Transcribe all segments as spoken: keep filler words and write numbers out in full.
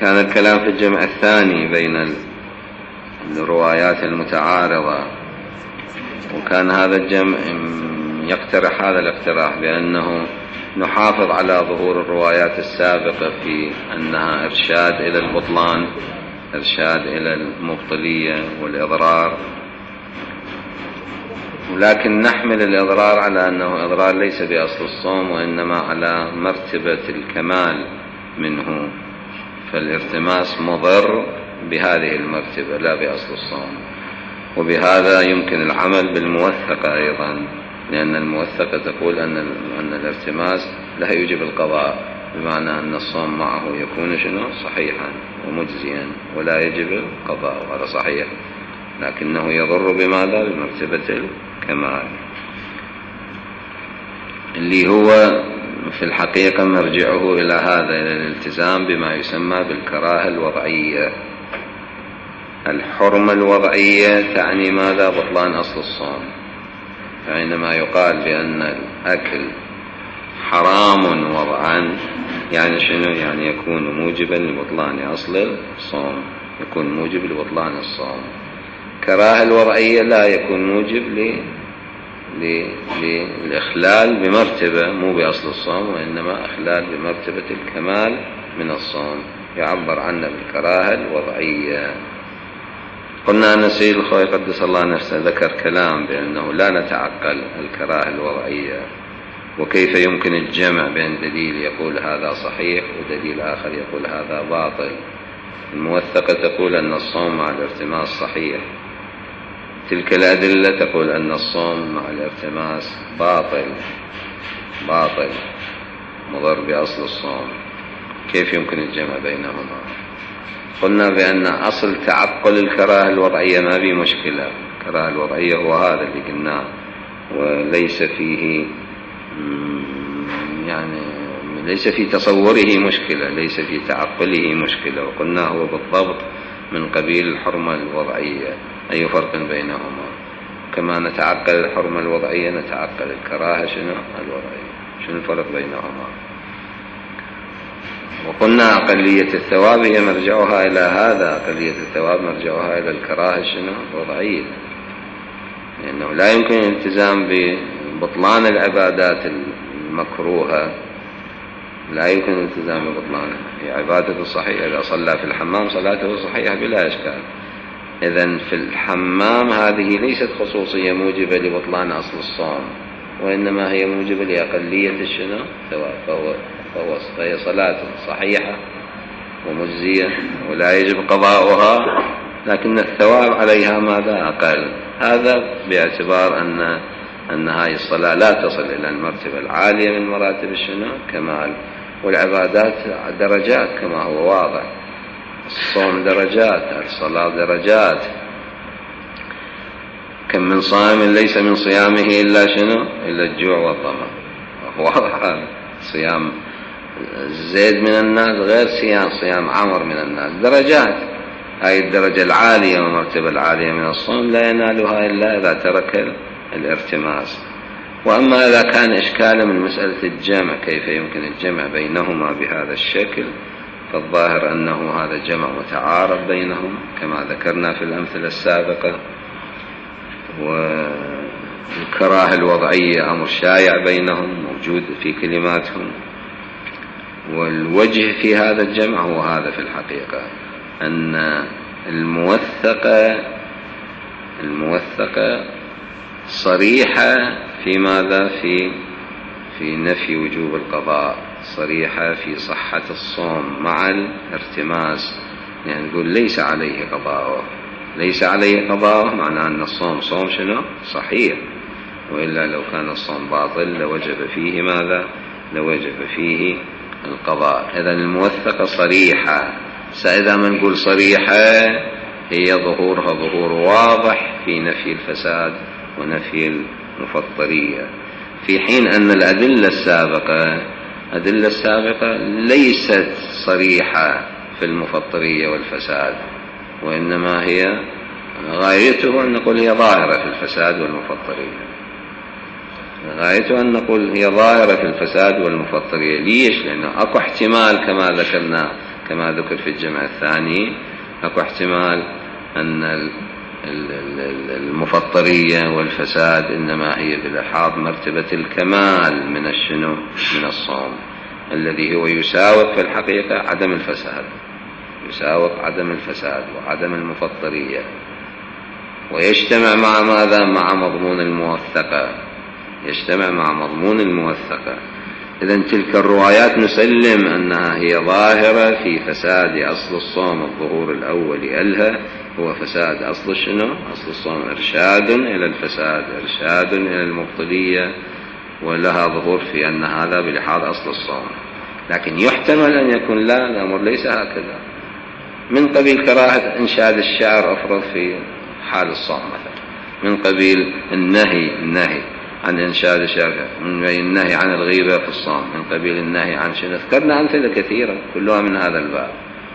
كان الكلام في الجمع الثاني بين الروايات المتعارضة، وكان هذا الجمع يقترح هذا الاقتراح بأنه نحافظ على ظهور الروايات السابقة في أنها إرشاد إلى البطلان، إرشاد إلى المبطلية والإضرار، ولكن نحمل الإضرار على أنه إضرار ليس بأصل الصوم وإنما على مرتبة الكمال منه، فالارتماس مضر بهذه المرتبة لا بأصل الصوم. وبهذا يمكن العمل بالموثقة أيضا، لأن الموثقة تقول أن أن الارتماس لا يوجب القضاء، بمعنى أن الصوم معه يكون شنو صحيحا ومجزيا ولا يجب القضاء، وهذا صحيح، لكنه يضر بماذا؟ بمرتبة الكمال، اللي هو في الحقيقة مرجعه إلى هذا، إلى الالتزام بما يسمى بالكراهة الوضعية. الحرمة الوضعية تعني ماذا؟ بطلان أصل الصوم. فعندما يقال بأن الأكل حرام وضعا يعني شنو؟ يعني يكون موجبا لبطلان أصل الصوم، يكون موجب لبطلان الصوم. كراهة الوضعية لا يكون موجب للإخلال بمرتبة مو بأصل الصوم، وإنما إخلال بمرتبة الكمال من الصوم، يعبر عنه بالكراهة الوضعية. قلنا أن سيد الخوي قدس الله نفسه ذكر كلام بأنه لا نتعقل الكراهة الوضعية، وكيف يمكن الجمع بين دليل يقول هذا صحيح ودليل آخر يقول هذا باطل. الموثقة تقول أن الصوم مع الارتماس صحيح، تلك الأدلة تقول أن الصوم مع الارتماس باطل باطل مضر بأصل الصوم. كيف يمكن الجمع بينهما؟ قلنا بأن أصل تعقل الكراهة الوضعية ما به مشكلة، الكراهة الوضعية هو هذا اللي قلناه، وليس فيه يعني ليس في تصوره مشكلة، ليس في تعقله مشكلة، وقلنا هو بالضبط من قبيل الحرمة الوضعية. أي فرق بينهما؟ كما نتعقل الحرمة الوضعية نتعقل الكراهة شنو الوضعية، شنو الفرق بينهما؟ وقلنا أقلية الثواب هي مرجعها إلى هذا، أقلية الثواب مرجعها إلى الكراهة شنو الوضعية، لأنه لا يمكن الالتزام ببطلان العبادات المكروهة، لا يمكن الالتزام ببطلانها. هي عبادة صحيحة، إذا صلى في الحمام صلاته صحيحة بلا إشكال. إذن في الحمام هذه ليست خصوصية موجبة لبطلان أصل الصوم، وإنما هي موجبة لأقلية الشنو ثواب، فهو فهو فهي صلاة صحيحة ومجزية ولا يجب قضاؤها، لكن الثواب عليها ماذا؟ أقل. هذا باعتبار أن أن هذه الصلاة لا تصل إلى المرتبة العالية من مراتب الشنو كمال. والعبادات درجات كما هو واضح، الصوم درجات، الصلاة درجات. كم من صائم ليس من صيامه إلا شنو إلا الجوع والظمأ، واضح هذا. صيام زيد من الناس غير صيام صيام عمر من الناس، درجات. هاي الدرجة العالية والمرتبة العالية من الصوم لا ينالها إلا إذا ترك الارتماس. وأما إذا كان إشكالا من مسألة الجمع، كيف يمكن الجمع بينهما بهذا الشكل، فالظاهر أنه هذا جمع متعارض بينهم كما ذكرنا في الأمثلة السابقة، والكراهة الوضعية أمر شائع بينهم موجود في كلماتهم. والوجه في هذا الجمع هو هذا في الحقيقة، أن الموثقة الموثقة صريحة في ماذا؟ في في نفي وجوب القضاء، صريحة في صحة الصوم مع الارتماس، يعني نقول ليس عليه قضاءه، ليس عليه قضاءه معناه أن الصوم صوم شنو صحيح، وإلا لو كان الصوم باطل لوجب فيه ماذا؟ لوجب فيه القضاء. إذن الموثقة صريحة. سإذا ما نقول صريحة هي ظهورها ظهور واضح في نفي الفساد ونفي المفطرية، في حين أن الأدلة السابقة الأدلة السابقة ليست صريحة في المفطرية والفساد، وإنما هي غايته أن نقول هي ظاهرة في الفساد والمفطرية، غايته أن نقول هي ظاهرة في الفساد والمفطرية. ليش؟ لأنه أكو احتمال كما ذكرنا كما ذكر في الجمع الثاني. أكو احتمال أن المفطرية والفساد إنما هي بلحاظ مرتبة الكمال من الشنو من الصوم، الذي هو يساوق في الحقيقة عدم الفساد، يساوق عدم الفساد وعدم المفطرية، ويجتمع مع ماذا؟ مع مضمون الموثقة، يجتمع مع مضمون الموثقة. إذن تلك الروايات نسلم أنها هي ظاهرة في فساد أصل الصوم. الظهور الأول ألها هو فساد أصل شنو؟ أصل الصوم، إرشاد إلى الفساد، إرشاد إلى المبطلية، ولها ظهور في أن هذا بلحاظ أصل الصوم. لكن يحتمل أن يكون لا، الأمر ليس هكذا، من قبيل كراهة إنشاد الشعر أفرض في حال الصوم مثلا، من قبيل النهي النهي عن إنشاد الشعر، من قبيل النهي عن الغيبة في الصوم، من قبيل النهي عن شنو، ذكرنا أمثلة كثيرة كلها من هذا الباب.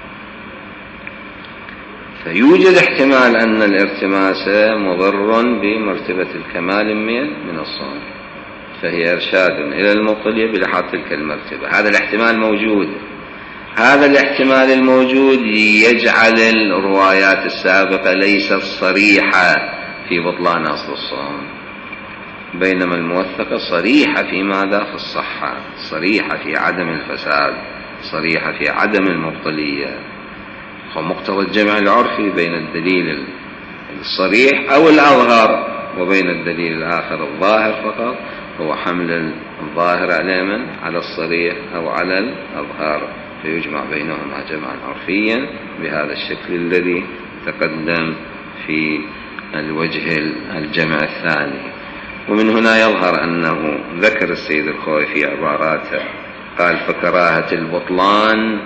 فيوجد احتمال أن الارتماس مضر بمرتبة الكمال من الصوم، فهي إرشاد إلى المبطلية بلحاظ تلك المرتبة. هذا الاحتمال موجود. هذا الاحتمال الموجود يجعل الروايات السابقة ليست صريحة في بطلان أصل الصوم، بينما الموثقة صريحة في ماذا؟ في الصحة، صريحة في عدم الفساد، صريحة في عدم المبطلية. ومقتضى الجمع العرفي بين الدليل الصريح أو الأظهر وبين الدليل الآخر الظاهر فقط هو حمل الظاهر على من؟ على الصريح أو على الأظهر، فيجمع بينهما جمعا عرفيا بهذا الشكل الذي تقدم في الوجه الجمع الثاني. ومن هنا يظهر أنه ذكر السيد الخوئي في عباراته قال: فكراهة البطلان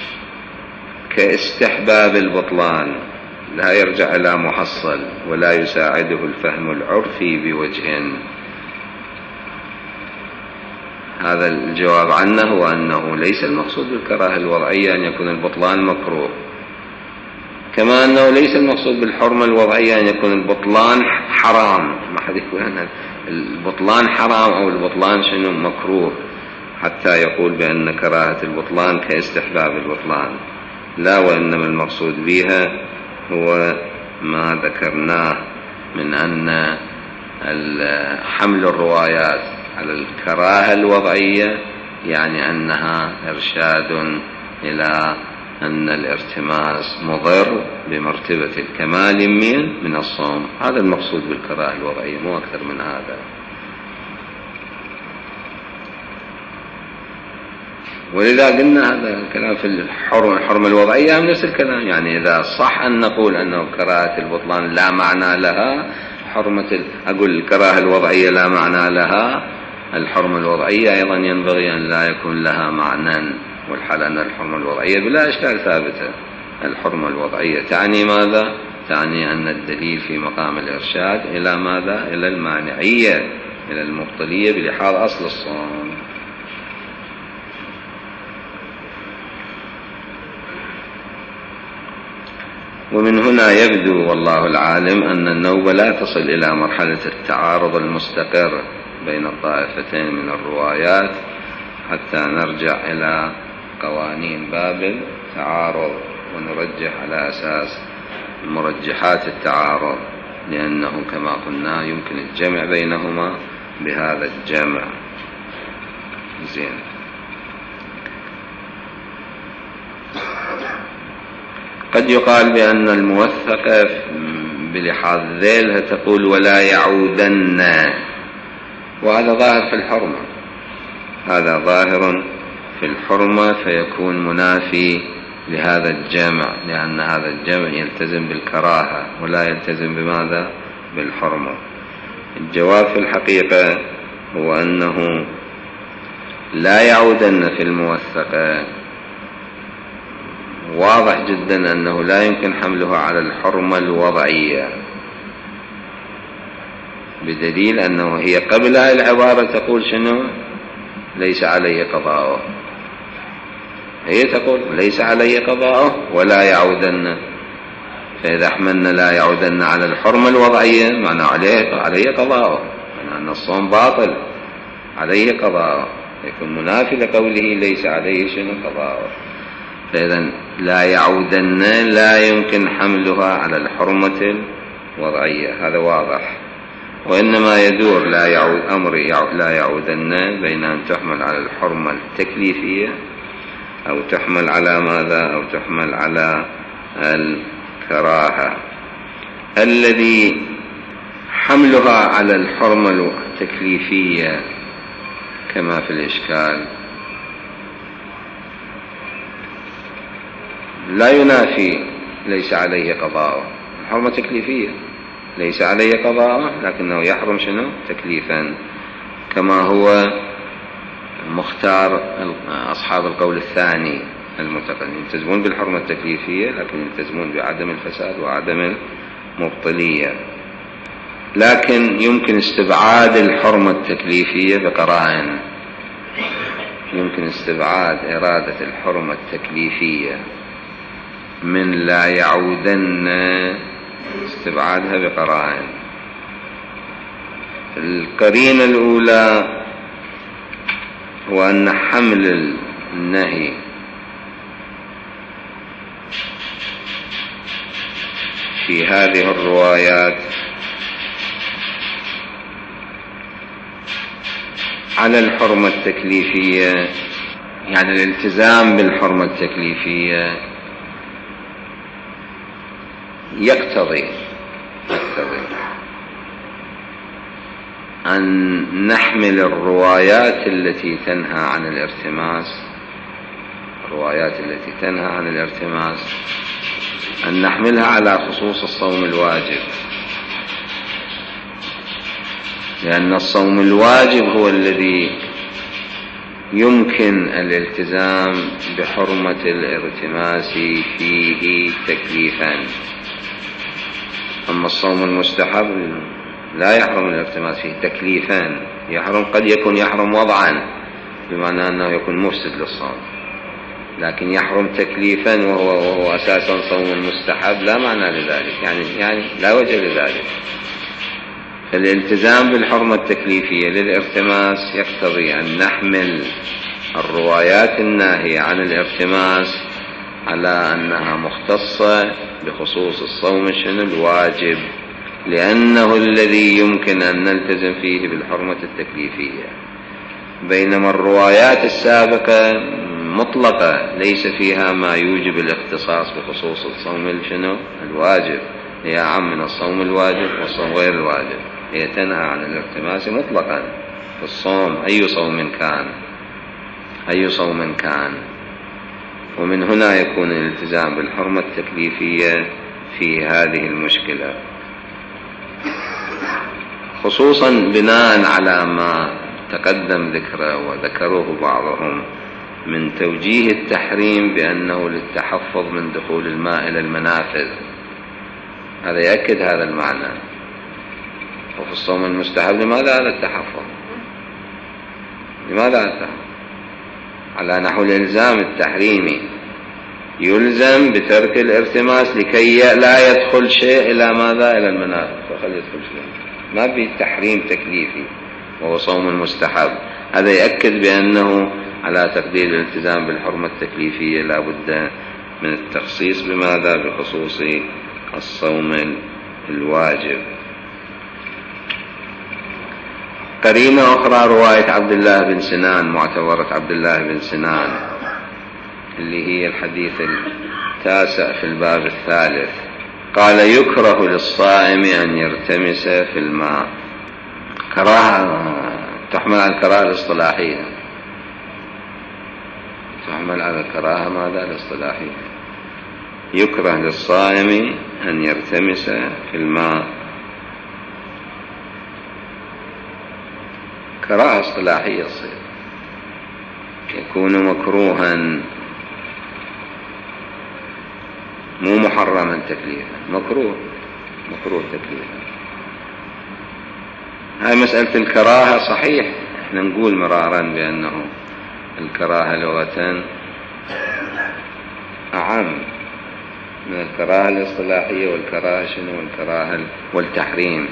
كاستحباب البطلان، لا يرجع إلى محصل ولا يساعده الفهم العرفي بوجه. هذا الجواب عنه هو أنه ليس المقصود بالكراهة الوضعية أن يكون البطلان مكروه، كما أنه ليس المقصود بالحرمة الوضعية أن يكون البطلان حرام. ما حد يقول أن البطلان حرام أو البطلان شنو مكروه حتى يقول بأن كراهة البطلان كاستحباب البطلان، لا، وإنما المقصود بها هو ما ذكرناه من أن حمل الروايات على الكراهة الوضعية يعني أنها إرشاد إلى أن الارتماس مضر بمرتبة الكمال من من الصوم. هذا المقصود بالكراهة الوضعية، مو أكثر من هذا. ولذا قلنا هذا الكلام في الحرمة الحرمة الوضعية نفس الكلام، يعني إذا صح أن نقول أنه كراهة البطلان لا معنى لها، حرمة أقول الكراهة الوضعية لا معنى لها، الحرمة الوضعية أيضا ينبغي أن لا يكون لها معنى، والحال أن الحرمة الوضعية بلا إشكال ثابتة. الحرمة الوضعية تعني ماذا؟ تعني أن الدليل في مقام الإرشاد إلى ماذا؟ إلى المانعية، إلى المبطلية بلحاظ أصل الصوم. ومن هنا يبدو والله العالم أن النوبة لا تصل إلى مرحلة التعارض المستقر بين الطائفتين من الروايات حتى نرجع إلى قوانين بابل تعارض ونرجح على أساس مرجحات التعارض، لأنه كما قلنا يمكن الجمع بينهما بهذا الجمع. زين. قد يقال بأن الموثقة بلحاظ ذيلها تقول ولا يعودن، وهذا ظاهر في الحرمة، هذا ظاهر في الحرمة، فيكون منافي لهذا الجمع، لأن هذا الجمع يلتزم بالكراهة ولا يلتزم بماذا؟ بالحرمة. الجواب في الحقيقة هو أنه لا يعودن في الموثقة واضح جدا أنه لا يمكن حملها على الحرمة الوضعية، بدليل أنه هي قبلها العبارة تقول شنو؟ ليس علي قضاؤه، هي تقول ليس علي قضاؤه ولا يعودن، فإذا حملنا لا يعودن على الحرمة الوضعية معنى عليه علي قضاؤه، معنى أن الصوم باطل، عليه قضاؤه، يكون منافي لقوله ليس عليه شنو قضاؤه. فإذا لا يعودن لا يمكن حملها على الحرمة الوضعية، هذا واضح. وإنما يدور لا يعود أمر لا يعودن بين أن تحمل على الحرمة التكليفية أو تحمل على ماذا، أو تحمل على الكراهة. الذي حملها على الحرمة التكليفية كما في الإشكال لا ينافي ليس عليه قضاء، الحرمة تكليفية ليس عليه قضاء، لكنه يحرم شنو؟ تكليفا، كما هو مختار أصحاب القول الثاني المتقدم، يلتزمون بالحرمة التكليفية لكن يلتزمون بعدم الفساد وعدم المبطلية. لكن يمكن استبعاد الحرمة التكليفية بقرائن، يمكن استبعاد إرادة الحرمة التكليفية من لا يعودن، استبعادها بقرائن. القرينة الأولى هو أن حمل النهي في هذه الروايات على الحرمة التكليفية، يعني الالتزام بالحرمة التكليفية يقتضي يقتضي أن نحمل الروايات التي تنهى عن الارتماس، الروايات التي تنهى عن الارتماس أن نحملها على خصوص الصوم الواجب، لأن الصوم الواجب هو الذي يمكن الالتزام بحرمة الارتماس فيه تكليفا. أما الصوم المستحب لا يحرم الارتماس فيه تكليفا، يحرم قد يكون يحرم وضعا بمعنى أنه يكون مفسد للصوم، لكن يحرم تكليفا وهو, وهو أساسا صوم مستحب لا معنى لذلك، يعني, يعني لا وجه لذلك. فالالتزام بالحرمة التكليفية للارتماس يقتضي أن نحمل الروايات الناهية عن الارتماس على أنها مختصة بخصوص الصوم شنو الواجب، لأنه الذي يمكن أن نلتزم فيه بالحرمة التكليفية، بينما الروايات السابقة مطلقة ليس فيها ما يوجب الاختصاص بخصوص الصوم شنو الواجب، هي أعم من الصوم الواجب والصوم غير الواجب، هي تنهى عن الارتماس مطلقا في الصوم أي صوم كان أي صوم كان. ومن هنا يكون الالتزام بالحرمة التكليفية في هذه المشكلة، خصوصا بناء على ما تقدم ذكره وذكروه بعضهم من توجيه التحريم بأنه للتحفظ من دخول الماء إلى المنافذ، هذا يأكد هذا المعنى. وفي الصوم المستحب لماذا هذا التحفظ؟ لماذا هذا التحفظ؟ على نحو الإلزام التحريمي، يلزم بترك الارتماس لكي لا يدخل شيء إلى ماذا؟ إلى المنافذ، فخل يدخل شيء، ما في تحريم تكليفي وهو صوم مستحب. هذا يأكد بأنه على تقدير الالتزام بالحرمة التكليفية لا بد من التخصيص بماذا؟ بخصوص الصوم الواجب. قرينة أخرى رواية عبد الله بن سنان، معتبرة عبد الله بن سنان، اللي هي الحديث التاسع في الباب الثالث، قال يكره للصائم أن يرتمس في الماء. كراهة تحمل على الكراهة الاصطلاحية، تحمل على الكراهة ماذا؟ الاصطلاحية. يكره للصائم أن يرتمس في الماء، كراهة اصطلاحية تصير، يكون مكروها مو محرما تكليفا، مكروه مكروه تكليفا. هاي مسألة الكراهة صحيح احنا نقول مرارا بأنه الكراهة لغة أعم من الكراهة الاصطلاحية، والكراهة شنو؟ والكراهة والتحريم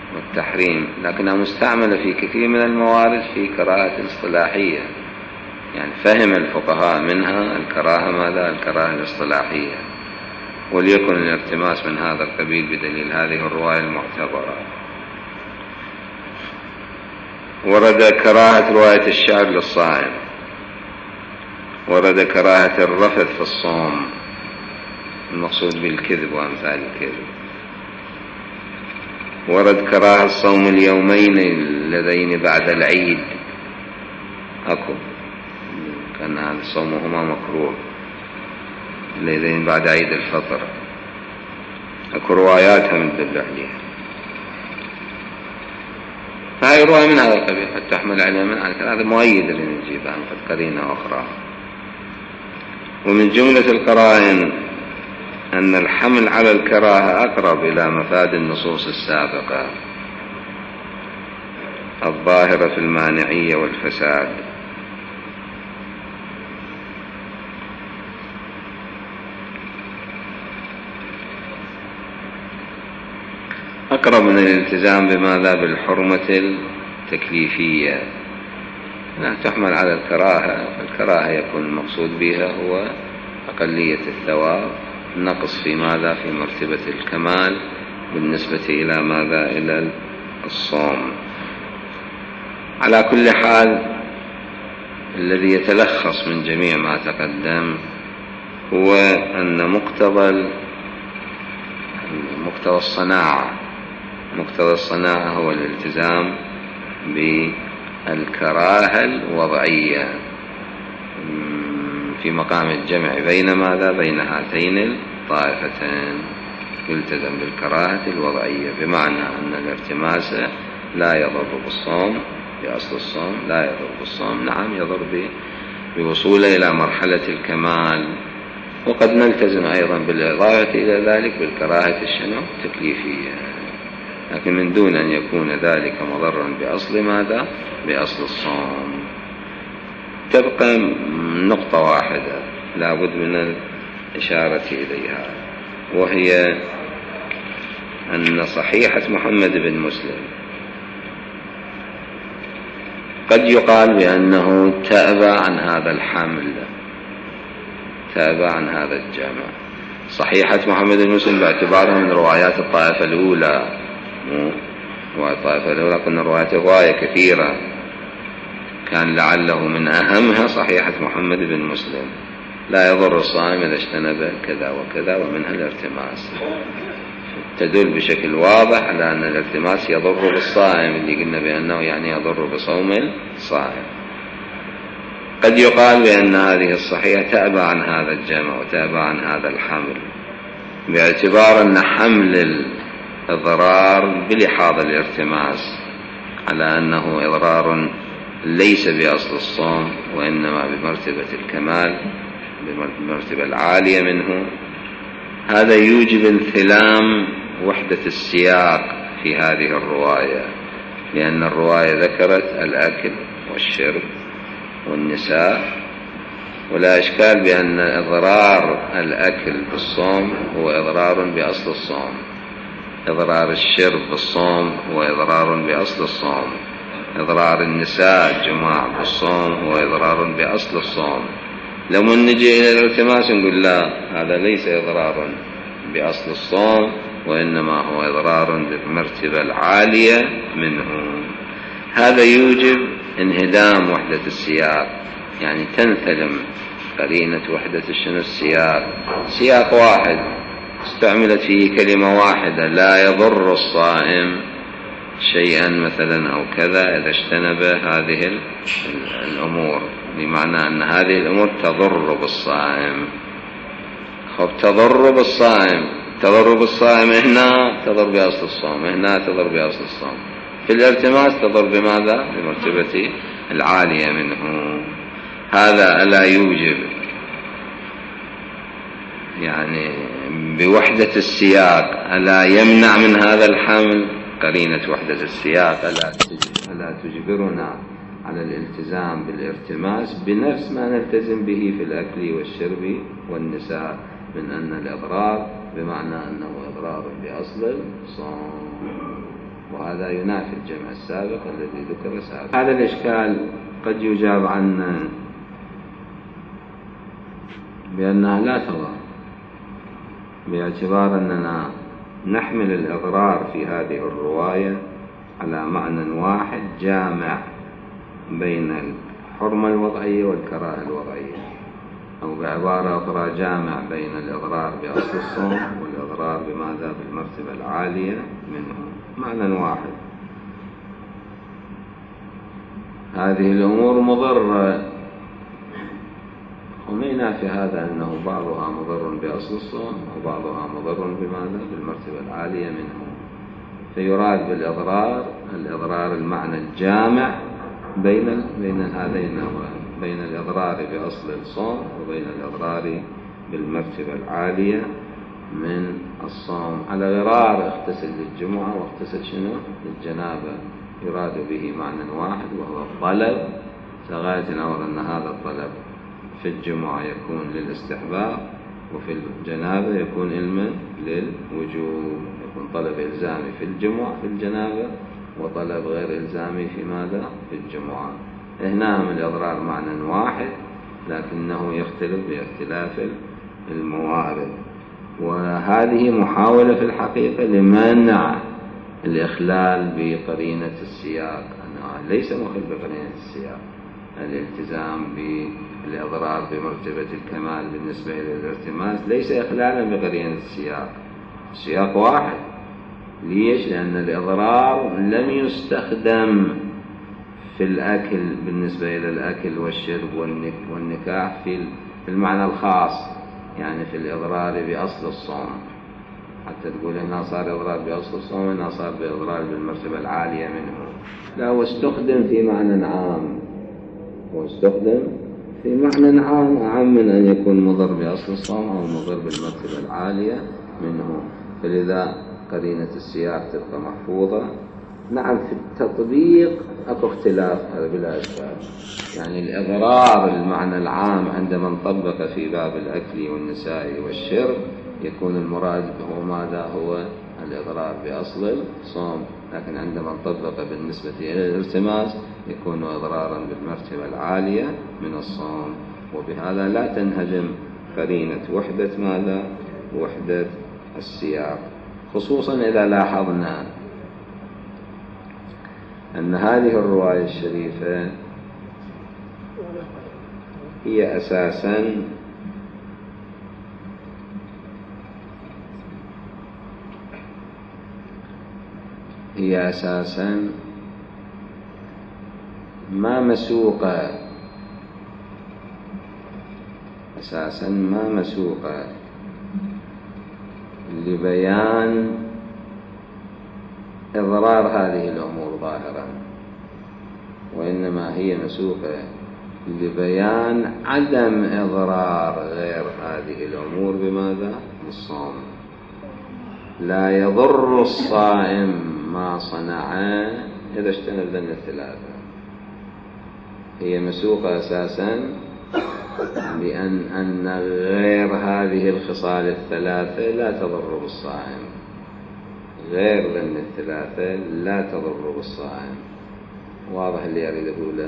والتحريم، لكنها مستعملة في كثير من الموارد في كراهة الاصطلاحية، يعني فهم الفقهاء منها الكراهة ماذا؟ الكراهة الاصطلاحية، وليكن الالتماس من هذا القبيل بدليل هذه الرواية المعتبرة. ورد كراهة رواية الشعر للصائم، ورد كراهة الرفث في الصوم المقصود بالكذب وأمثال الكذب، ورد كراهة صوم اليومين اللذين بعد العيد، أكو كان هذا صومهما مكروه، اللذين بعد عيد الفطر، أكو رواياتها من تدل عليها، فهي رواية من هذا القبيل قد تحمل عليها من هذا مؤيد اللي نجيبها قد قرينة أخرى. ومن جملة القرائن أن الحمل على الكراهة أقرب إلى مفاد النصوص السابقة الظاهرة في المانعية والفساد، أقرب من الالتزام بماذا؟ بالحرمة التكليفية، لا تحمل على الكراهة، الكراهة يكون المقصود بها هو أقلية الثواب، نقص في ماذا؟ في مرتبة الكمال بالنسبة إلى ماذا؟ إلى الصوم. على كل حال الذي يتلخص من جميع ما تقدم هو أن مقتضى مقتضى الصناعة مقتضى الصناعة هو الالتزام بالكراهة الوضعية في مقام الجمع بين ماذا؟ بين هاتين الطائفتين، يلتزم بالكراهة الوضعية، بمعنى أن الارتماس لا يضر بالصوم بأصل الصوم، لا يضر بالصوم، نعم يضر بوصوله إلى مرحلة الكمال، وقد نلتزم أيضا بالإضافة إلى ذلك بالكراهة الشنو؟ التكليفية، لكن من دون أن يكون ذلك مضرا بأصل ماذا؟ بأصل الصوم. تبقى نقطة واحدة لا بد من الإشارة إليها، وهي أن صحيحة محمد بن مسلم قد يقال بأنه تأبى عن هذا الحمل، تأبى عن هذا الجامع. صحيحة محمد بن مسلم باعتبارها من روايات الطائفة الأولى، رواية الطائفة الأولى قلنا روايات رواية كثيرة، كان لعله من أهمها صحيحة محمد بن مسلم، لا يضر الصائم إذا اجتنب كذا وكذا ومنها الارتماس، تدل بشكل واضح على أن الالتماس يضر بالصائم، اللي قلنا بأنه يعني يضر بصوم الصائم. قد يقال بأن هذه الصحيحة تأبى عن هذا الجمع وتأبى عن هذا الحمل، باعتبار أن حمل الإضرار بلحاظ الارتماس على أنه إضرار ليس بأصل الصوم وإنما بمرتبة الكمال، بمرتبة العالية منه، هذا يوجب انثلام وحدة السياق في هذه الرواية، لأن الرواية ذكرت الأكل والشرب والنساء، ولا إشكال بأن إضرار الأكل بالصوم هو إضرار بأصل الصوم، إضرار الشرب بالصوم هو إضرار بأصل الصوم، إضرار النساء الجماع بالصوم هو إضرار بأصل الصوم. لما نجي إلى الالتماس نقول لا، هذا ليس إضرار بأصل الصوم وإنما هو إضرار بالمرتبة العالية منه. هذا يوجب انهدام وحدة السياق، يعني تنثلم قرينة وحدة الشنو؟ السياق. سياق واحد استعملت فيه كلمة واحدة لا يضر الصائم شيئا مثلا أو كذا إذا اجتنب هذه الأمور، بمعنى أن هذه الأمور تضر بالصائم. خب تضر بالصائم، تضر بالصائم هنا تضر بأصل الصوم، هنا تضر بأصل الصوم، في الالتماس تضر بماذا؟ بمرتبة العالية منه. هذا ألا يوجب يعني بوحدة السياق، ألا يمنع من هذا الحمل قرينة وحدة السياق، ألا تجبرنا على الالتزام بالارتماس بنفس ما نلتزم به في الأكل والشرب والنساء من أن الإضرار بمعنى أنه إضرار بأصل الصوم، وهذا ينافي الجمع السابق الذي ذكر سابقا. هذا الإشكال قد يجاب عنه بأنها لا تضر، باعتبار أننا نحمل الإضرار في هذه الرواية على معنى واحد جامع بين الحرمة الوضعية والكراهة الوضعية، أو بعبارة أخرى جامع بين الإضرار بأصل الصوم والإضرار بماذا بالمرتبة العالية منه، معنى واحد. هذه الأمور مضرة، ومينا في هذا أنه بعضها مضر بأصل الصوم وبعضها مضر بماذا بالمرتبة العالية منه، فيراد بالإضرار الإضرار المعنى الجامع بين بين هذين النوعين، بين الإضرار بأصل الصوم وبين الإضرار بالمرتبة العالية من الصوم. على غرار اغتسل للجمعة واغتسل شنو للجنابة، يراد به معنى واحد وهو الطلب، لغاية الأمر أن هذا الطلب في الجمعة يكون للاستحباب وفي الجنابة يكون علما للوجوب، يكون طلب إلزامي في الجمعة في الجنابة وطلب غير إلزامي في ماذا في الجمعة. هنا من الإضرار معنى واحد لكنه يختلف باختلاف الموارد، وهذه محاولة في الحقيقة لمنع الإخلال بقرينة السياق، أنه ليس مخل بقرينة السياق، الالتزام بالإضرار بمرتبة الكمال بالنسبة للالتماس ليس إخلالا بقرينة السياق، السياق واحد. ليش؟ لأن الإضرار لم يستخدم في الأكل بالنسبة إلى الأكل والشرب والنكاح في المعنى الخاص، يعني في الإضرار بأصل الصوم، حتى تقول هنا صار إضرار بأصل الصوم هنا صار بإضرار بالمرتبة العالية منه، لا، واستخدم في معنى عام، واستخدم في معنى عام أعم من أن يكون مضر بأصل الصوم أو مضر بالمرتبة العالية منه، فلذا قرينة السياق تبقى محفوظة. نعم في التطبيق أكو اختلاف، هذا بلا إشكال، يعني الإضرار المعنى العام عندما نطبق في باب الأكل والنساء والشرب يكون المراد هو ماذا هو الإضرار بأصل الصوم، لكن عندما نطبق بالنسبة إلى الالتماس يكون إضرارا بالمرتبة العالية من الصوم، وبهذا لا تنهدم قرينة وحدة ماذا وحدة السياق، خصوصا إذا لاحظنا أن هذه الرواية الشريفة هي أساسا هي أساسا ما مسوقة أساسا ما مسوقة لبيان إضرار هذه الأمور ظاهرا، وإنما هي مسوقة لبيان عدم إضرار غير هذه الأمور بماذا بالصوم. لا يضر الصائم ما صنع إذا اجتنب ذن الثلاثة، هي مسوقة أساسا لأن أن غير هذه الخصال الثلاثة لا تضر بالصائم، غير ذن الثلاثة لا تضر بالصائم. واضح اللي أريد أقوله؟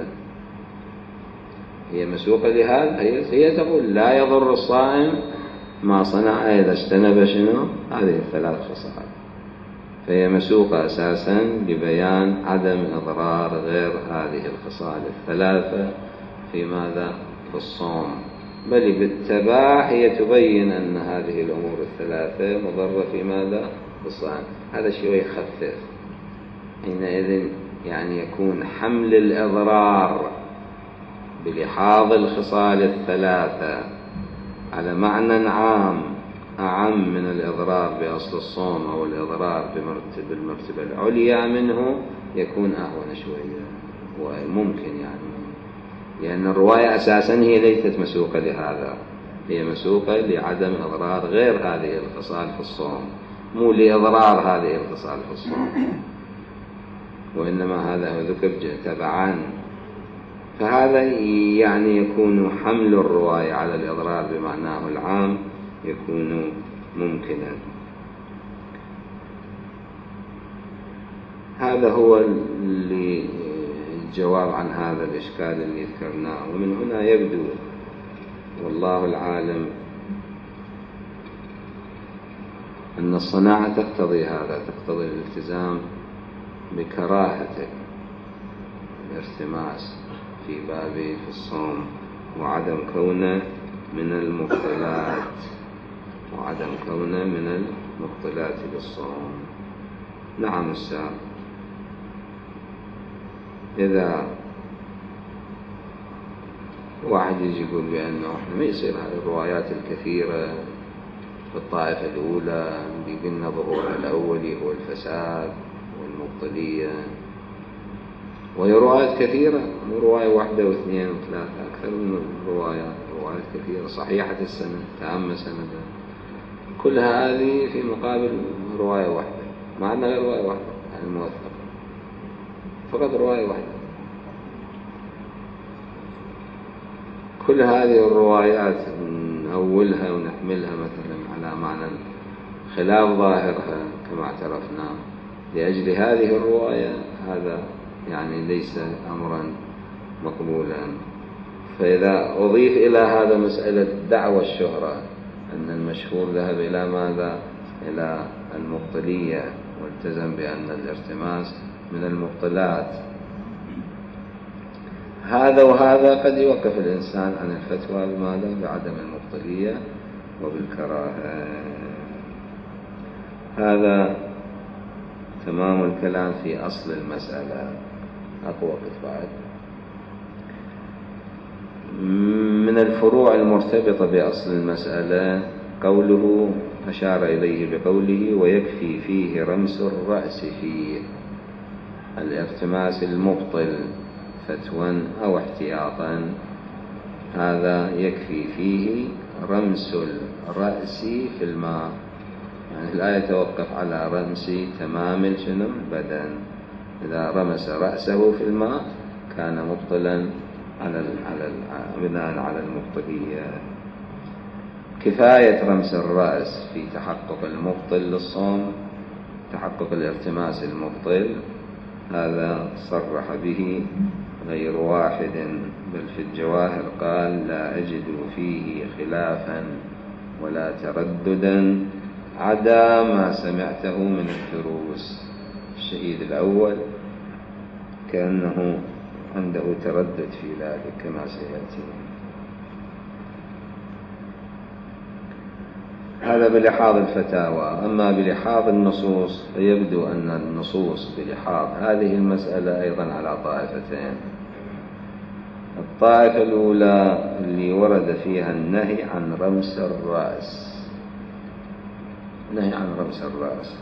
هي مسوقة لهذا، هي تقول لا يضر الصائم ما صنع إذا اجتنب شنو هذه الثلاث خصال، فهي مسوقة أساسا لبيان عدم إضرار غير هذه الخصال الثلاثة في ماذا في الصوم، بل بالتبع هي تبين أن هذه الأمور الثلاثة مضرة في ماذا في الصوم. هذا شيء يخفف، حينئذ يعني يكون حمل الإضرار بلحاظ الخصال الثلاثة على معنى عام أعم من الإضرار بأصل الصوم أو الإضرار بالمرتبة العليا منه، يكون أهون شوية وممكن، يعني لأن الرواية أساسا هي ليست مسوقة لهذا، هي مسوقة لعدم إضرار غير هذه الخصال في الصوم، مو لإضرار هذه الخصال في الصوم، وإنما هذا ذكر تبعا. فهذا يعني يكون حمل الرواية على الإضرار بمعناه العام يكون ممكنا. هذا هو اللي الجواب عن هذا الإشكال اللي ذكرناه، ومن هنا يبدو والله العالم أن الصناعة تقتضي هذا، تقتضي الالتزام بكراهة الارتماس في باب في الصوم، وعدم كونه من المبطلات وعدم كونه من المبطلات للصوم. نعم السائل، إذا واحد يجي يقول بأنه ما يصير هذه الروايات الكثيرة في الطائفة الأولى اللي قلنا ظهور الأولي هو الفساد والمبطلية، وهي روايات كثيرة، مو رواية واحدة واثنين وثلاثة، أكثر من الروايات، روايات كثيرة صحيحة السند تامة سندها، كل هذه في مقابل رواية واحدة، ما عندنا غير رواية واحدة الموثقة، فقط رواية واحدة. كل هذه الروايات نأولها ونحملها مثلا على معنى خلاف ظاهرها كما اعترفنا لأجل هذه الرواية، هذا يعني ليس أمرا مقبولا. فإذا أضيف إلى هذا مسألة دعوى الشهرة أن المشهور ذهب إلى ماذا؟ إلى المبطلية، والتزم بأن الارتماس من المبطلات، هذا وهذا قد يوقف الإنسان عن الفتوى بماذا؟ بعدم المبطلية وبالكراهة. هذا تمام الكلام في أصل المسألة. أقوى بعد من الفروع المرتبطة بأصل المسألة قوله، أشار إليه بقوله ويكفي فيه رمس الرأس فيه، الارتماس المبطل فتوى أو احتياطا، هذا يكفي فيه رمس الرأس في الماء، يعني لا يتوقف على رمس تمام الجنم بدن، إذا رمس رأسه في الماء كان مبطلا على على بناء على المبطلية. كفاية رمس الرأس في تحقق المبطل للصوم، تحقق الارتماس المبطل، هذا صرح به غير واحد، بل في الجواهر قال لا أجد فيه خلافا ولا ترددا عدا ما سمعته من الدروس. الشهيد الأول كأنه عنده تردد في ذلك كما سيأتي. هذا بلحاظ الفتاوى. أما بلحاظ النصوص فيبدو أن النصوص بلحاظ هذه المسألة أيضا على طائفتين. الطائفة الأولى اللي ورد فيها النهي عن رمس الرأس، نهي عن رمس الرأس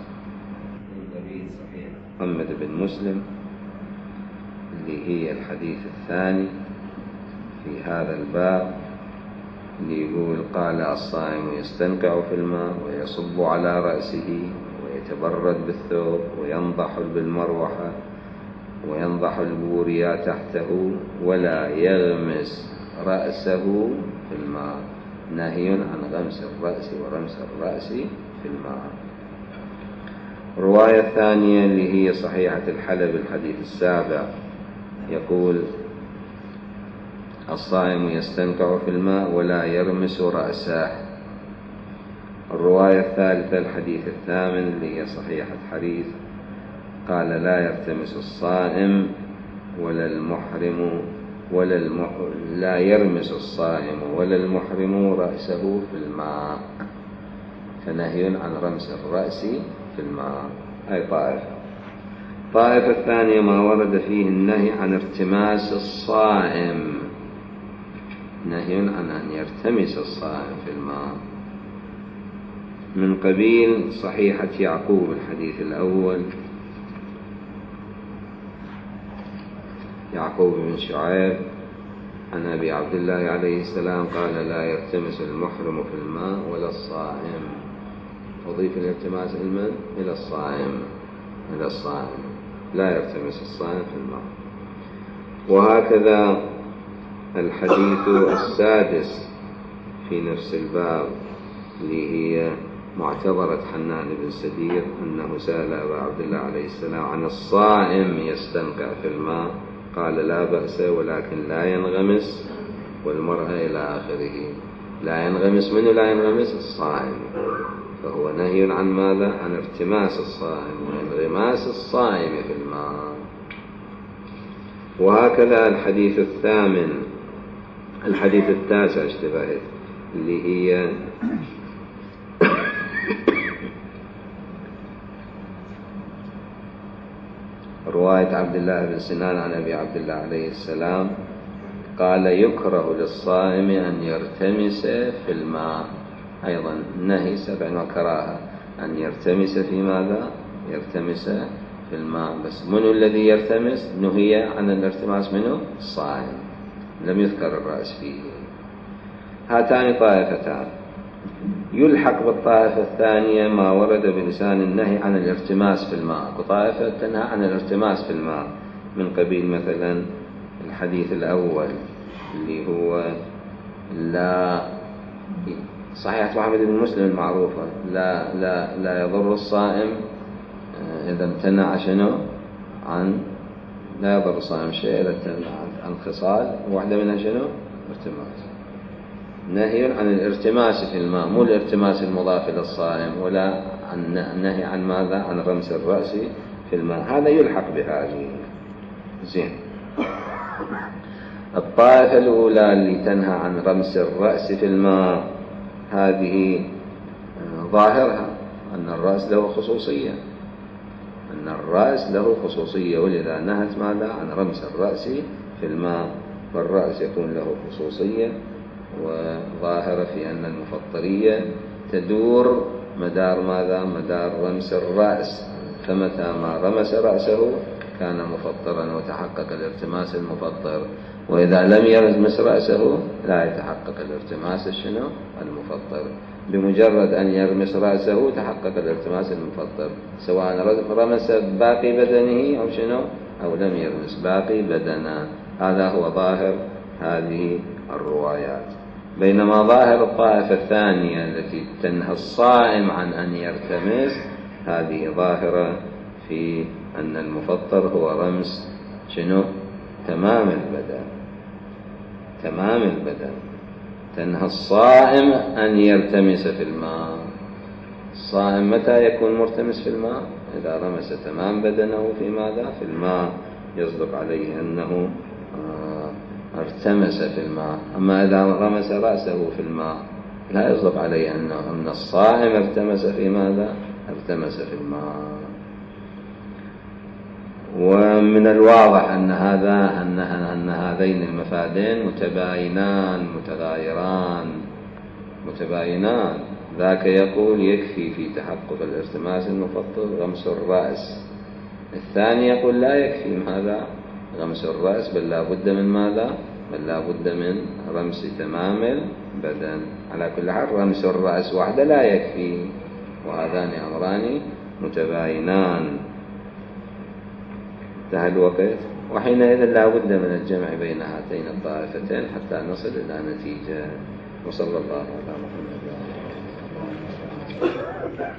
محمد بن مسلم، اللي هي الحديث الثاني في هذا الباب، اللي يقول قال الصائم يستنقع في الماء ويصب على رأسه ويتبرد بالثوب وينضح بالمروحة وينضح البوريا تحته ولا يغمس رأسه في الماء، نهي عن غمس الرأس ورمس الرأس في الماء. الرواية الثانية اللي هي صحيحة الحلب الحديث السابع يقول الصائم يستنقع في الماء ولا يرمس رأسه. الرواية الثالثة الحديث الثامن اللي هي صحيحة حديث قال لا يرتمس الصائم ولا المحرم ولا المح... لا يرمس الصائم ولا المحرم رأسه في الماء، فنهي عن رمس الرأس في الماء. أي طائفة. الطائفة الثانية ما ورد فيه النهي عن ارتماس الصائم، نهي عن أن يرتمس الصائم في الماء، من قبيل صحيحة يعقوب الحديث الأول، يعقوب بن شعيب عن أبي عبد الله عليه السلام قال لا يرتمس المحرم في الماء ولا الصائم، أضيف الارتماس المن إلى الصائم، إلى الصائم لا يرتمس الصائم في الماء. وهكذا الحديث السادس في نفس الباب اللي هي معتبرة حنان بن سدير أنه سأل أبا عبد الله عليه السلام عن الصائم يستنقع في الماء قال لا بأس ولكن لا ينغمس والمرأة إلى آخره. لا ينغمس منه لا ينغمس الصائم، فهو نهي عن ماذا؟ عن ارتماس الصائم وانغماس الصائم في الماء. وهكذا الحديث الثامن الحديث التاسع اشتبهت اللي هي رواية عبد الله بن سنان عن أبي عبد الله عليه السلام قال يكره للصائم أن يرتمس في الماء، أيضا نهي سبع وكراهة أن يرتمس في ماذا؟ يرتمس في الماء. بس من الذي يرتمس؟ نهي عن الارتماس منه الصائم، لم يذكر الرأس فيه. هاتان طائفتان، يلحق بالطائفة الثانية ما ورد بلسان النهي عن الارتماس في الماء، وطائفة تنهى عن الارتماس في الماء من قبيل مثلا الحديث الأول اللي هو لا صحيح محمد بن مسلم المعروفة لا لا لا يضر الصائم إذا امتنع شنو عن لا يضر الصائم شيء إذا امتنع عن خصال، واحدة منها شنو؟ ارتماس. نهي عن الارتماس في الماء، مو الارتماس المضاف للصائم، ولا عن النهي عن ماذا؟ عن رمس الرأس في الماء، هذا يلحق بهذه. زين. الطائفة الأولى اللي تنهى عن رمس الرأس في الماء هذه ظاهرها أن الرأس له خصوصية، أن الرأس له خصوصية، ولذا نهت ماذا؟ عن رمس الرأس في الماء، فالرأس يكون له خصوصية، وظاهرة في أن المفطرية تدور مدار ماذا؟ مدار رمس الرأس، فمتى ما رمس رأسه كان مفطرا وتحقق الارتماس المفطر، وإذا لم يرمس رأسه لا يتحقق الارتماس الشنو؟ المفطر. بمجرد أن يرمس رأسه تحقق الارتماس المفطر، سواء رمس باقي بدنه أو شنو أو لم يرمس باقي بدنه. هذا هو ظاهر هذه الروايات. بينما ظاهر الطائفة الثانية التي تنهى الصائم عن أن يرتمس، هذه ظاهرة في أن المفطر هو رمس شنو؟ تمام البدن، تمام البدن. تنهى الصائم أن يرتمس في الماء. الصائم متى يكون مرتمس في الماء؟ إذا رمس تمام بدنه في ماذا؟ في الماء، يصدق عليه أنه ارتمس في الماء. أما إذا رمس رأسه في الماء لا يصدق عليه أنه أن الصائم ارتمس في ماذا؟ ارتمس في الماء. ومن الواضح أن هذا أن أن هذين المفادين متباينان متغايران متباينان. ذاك يقول يكفي في تحقق الارتماس المفطر غمس الرأس، الثاني يقول لا يكفي هذا غمس الرأس، بل لا بد من ماذا؟ بل لا بد من رمس تمام البدن. على كل حال رمس الرأس وحده لا يكفي، وهذان أمران متباينان. انتهى الوقت، وحينئذ لا بد من الجمع بين هاتين الطائفتين حتى نصل إلى نتيجة. وصلى الله على محمد.